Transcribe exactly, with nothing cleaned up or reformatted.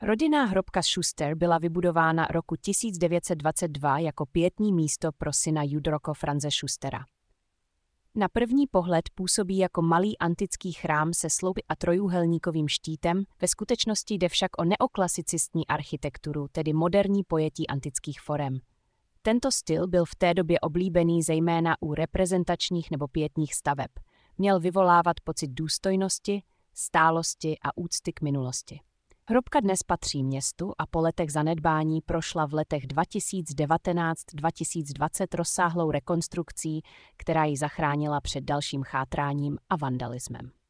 Rodinná hrobka Schuster byla vybudována roku tisíc devět set dvacet dva jako pietní místo pro syna Judroka Franze Schustera. Na první pohled působí jako malý antický chrám se slouby a trojúhelníkovým štítem, ve skutečnosti jde však o neoklasicistní architekturu, tedy moderní pojetí antických forem. Tento styl byl v té době oblíbený zejména u reprezentačních nebo pietních staveb. Měl vyvolávat pocit důstojnosti, stálosti a úcty k minulosti. Hrobka dnes patří městu a po letech zanedbání prošla v letech dva tisíce devatenáct až dva tisíce dvacet rozsáhlou rekonstrukcí, která ji zachránila před dalším chátráním a vandalismem.